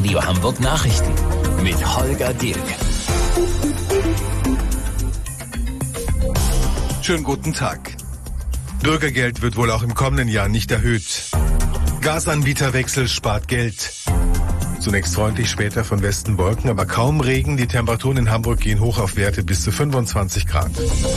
Radio Hamburg Nachrichten mit Holger Dilk. Schönen guten Tag. Bürgergeld wird wohl auch im kommenden Jahr nicht erhöht. Gasanbieterwechsel spart Geld. Zunächst freundlich, später von Westen Wolken, aber kaum Regen. Die Temperaturen in Hamburg gehen hoch auf Werte bis zu 25 Grad.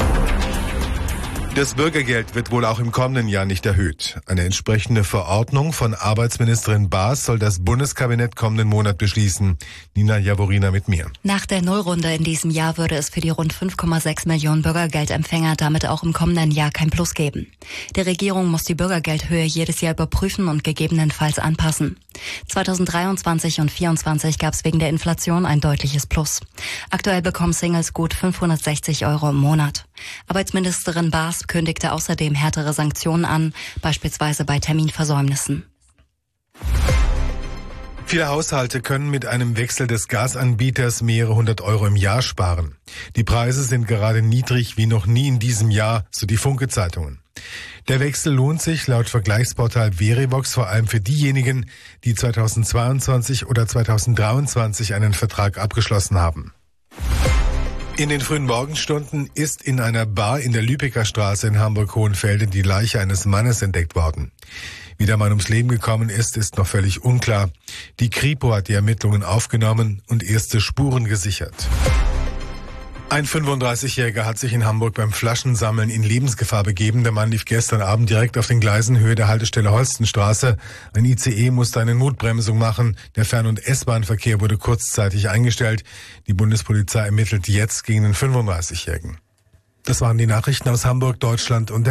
Das Bürgergeld wird wohl auch im kommenden Jahr nicht erhöht. Eine entsprechende Verordnung von Arbeitsministerin Baas soll das Bundeskabinett kommenden Monat beschließen. Nina Jaworina mit mir. Nach der Nullrunde in diesem Jahr würde es für die rund 5,6 Millionen Bürgergeldempfänger damit auch im kommenden Jahr kein Plus geben. Die Regierung muss die Bürgergeldhöhe jedes Jahr überprüfen und gegebenenfalls anpassen. 2023 und 2024 gab es wegen der Inflation ein deutliches Plus. Aktuell bekommen Singles gut 560 € im Monat. Arbeitsministerin Baas kündigte außerdem härtere Sanktionen an, beispielsweise bei Terminversäumnissen. Viele Haushalte können mit einem Wechsel des Gasanbieters mehrere 100 € im Jahr sparen. Die Preise sind gerade niedrig wie noch nie in diesem Jahr, so die Funke-Zeitungen. Der Wechsel lohnt sich laut Vergleichsportal Verivox vor allem für diejenigen, die 2022 oder 2023 einen Vertrag abgeschlossen haben. In den frühen Morgenstunden ist in einer Bar in der Lübecker Straße in Hamburg-Hohenfelde die Leiche eines Mannes entdeckt worden. Wie der Mann ums Leben gekommen ist noch völlig unklar. Die Kripo hat die Ermittlungen aufgenommen und erste Spuren gesichert. Ein 35-Jähriger hat sich in Hamburg beim Flaschensammeln in Lebensgefahr begeben. Der Mann lief gestern Abend direkt auf den Gleisen Höhe der Haltestelle Holstenstraße. Ein ICE musste eine Notbremsung machen. Der Fern- und S-Bahn-Verkehr wurde kurzzeitig eingestellt. Die Bundespolizei ermittelt jetzt gegen den 35-Jährigen. Das waren die Nachrichten aus Hamburg, Deutschland und der